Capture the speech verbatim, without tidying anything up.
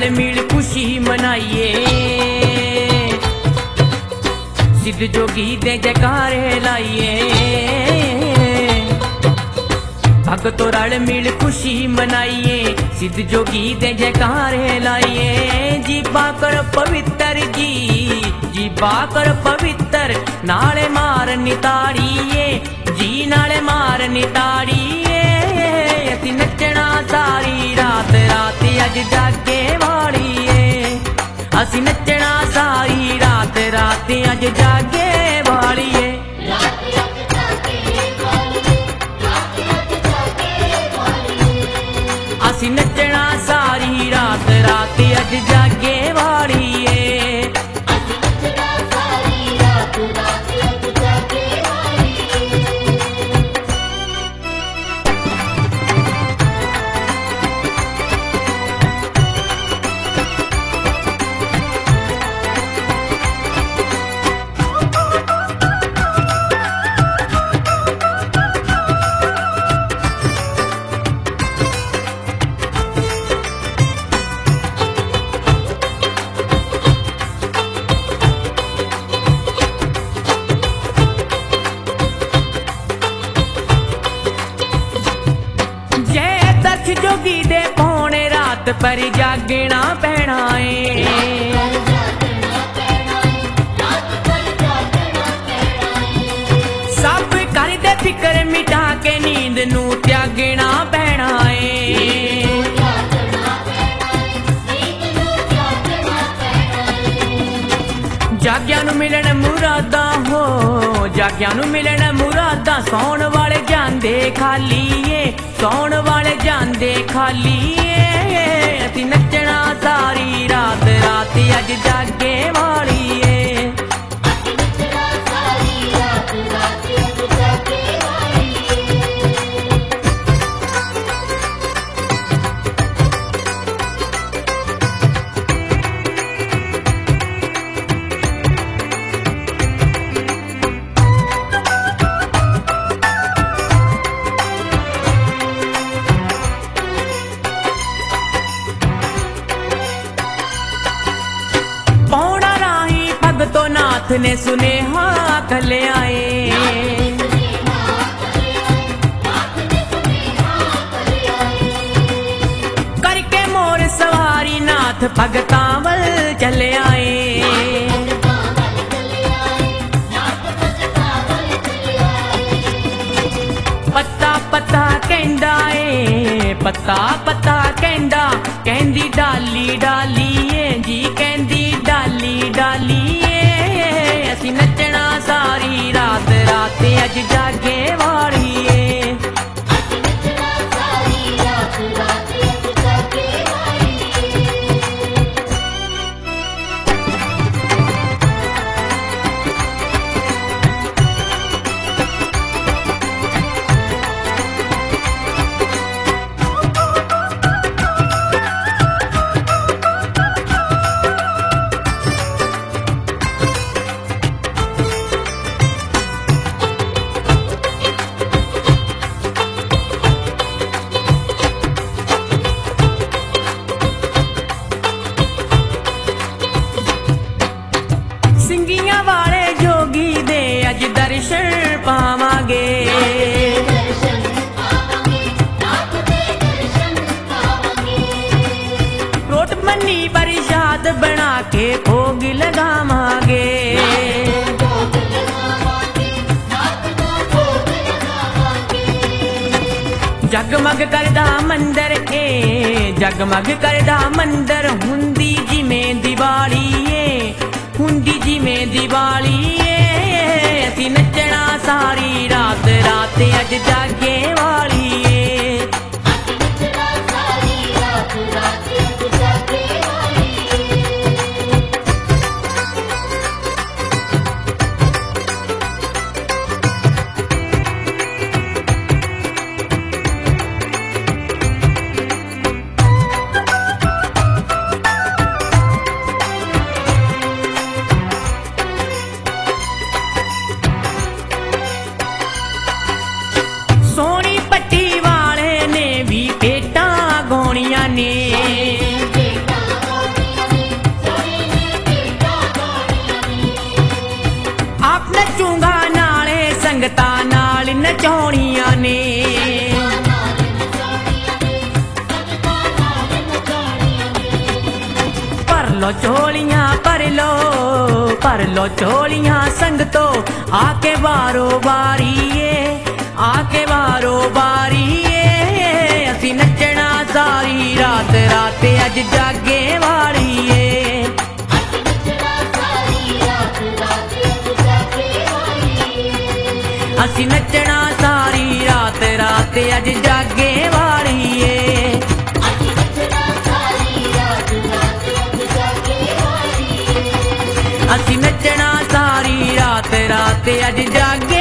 रल मिल खुशी मनाइए। सिद्ध जोगी दे जयकारे लाइए। भगतों रल मिल खुशी मनाइए। सिद्ध जोगी दे जयकारे लाइए। जीबा कर पवित्र जी जीबा कर पवित्र नाले मार निताड़िए जी नाले मार निताड़िए। असी नचना सारी रात रात अज जागे वालिए। असी नचना सारी रात रात अज जागे वालिए। असी नचना सारी रात रात अज जागे वालिए। जोगी दे पौने रात पर जागना पैना है। सब कर दे फिक्र मिटा के नींद नू त्यागना पैना है। जाग्या नू मिलन मुरादा हो जाग्या नू मिलन मुरादा। सौण वाले जांदे खाली सौण वाले जांदे खाली। असी नचना सारी रात रात अज जागे वालिए। तो नाथ ने सुनेहा कले आए। करके मोर सवारी नाथ भगतावल चले आए। पत्ता पत्ता कहंदा ए पत्ता पत्ता कहंदा कहंदी डाली डाली जी कहंदी डाली डाली। असी नचना सारी रात रात अज जागे वालिए। सिंगिया वाले जोगी दे अज दर्शन पावांगे। रोट मन्नी परिषाद बना के भोग लगावांगे। जगमग करदा मंदर ए जगमग करदा मंदर हुंदी जिमें दिवाली हुंदी जिमें दिवाली। असी नचना सारी रात रात अज जागे वालिए। ਨਚਾਉਣੀਆਂ ਨੇ। ਭਰ ਲੋ ਝੋਲੀਆਂ ਭਰ ਲੋ ਭਰ ਲੋ ਝੋਲੀਆਂ ਸੰਗਤੋ ਆਕੇ ਵਾਰੋ ਵਾਰੀਏ ਆਕੇ ਵਾਰੋ ਵਾਰੀਏ ਅਸੀਂ ਨੱਚਣਾ ਸਾਰੀ ਰਾਤ ਰਾਤ ਅੱਜ ਜਾਗੇ ਵਾਲੀਏ। ਅਸੀਂ ਨੱਚਣਾ ਸਾਰੀ ਰਾਤ ਰਾਤ ਅੱਜ ਜਾਗੇ ਵਾਲੀਏ। ਅਸੀਂ ਨੱਚਣਾ ਸਾਰੀ ਰਾਤ ਰਾਤ ਅੱਜ ਜਾਗੇ